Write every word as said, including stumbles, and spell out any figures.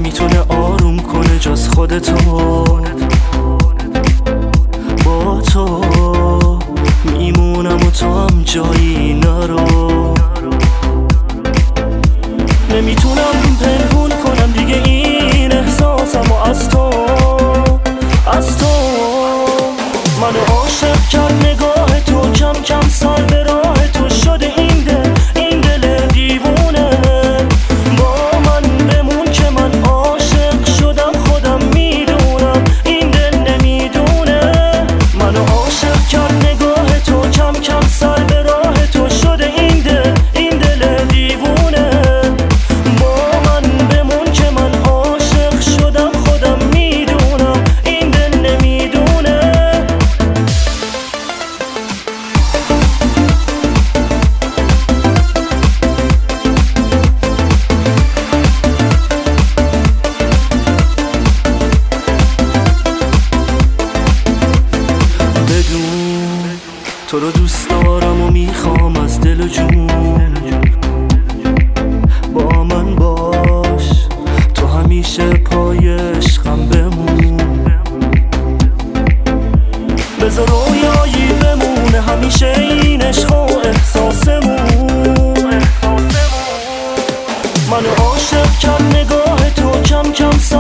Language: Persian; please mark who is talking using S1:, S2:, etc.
S1: نمیتونه آروم کنه جز خودتو. با تو میمونم و تو هم جایی نرو. نمیتونم پنهون کنم دیگه این احساسم و از تو، از تو. منو عاشق کرد نگاه تو، کم کم سر به راه تو شده این دل، این دل دیوونه. با من بمون که من عاشق شدم خودم میدونم، این دل نمیدونه. منو عاشق کرد نگاه تو، کم کم سر به راه تو شده این دل، این دل دیوونه. با من بمون که من عاشق شدم خودم میدونم، این دل نمیدونه. تو رو دوست دارم و میخوام از دل و جون. با من باش، تو همیشه پای عشقم بمون. بذار رویایی بمونه همیشه این عشق و احساسمون. منو عاشق کرد نگاه تو، کم کم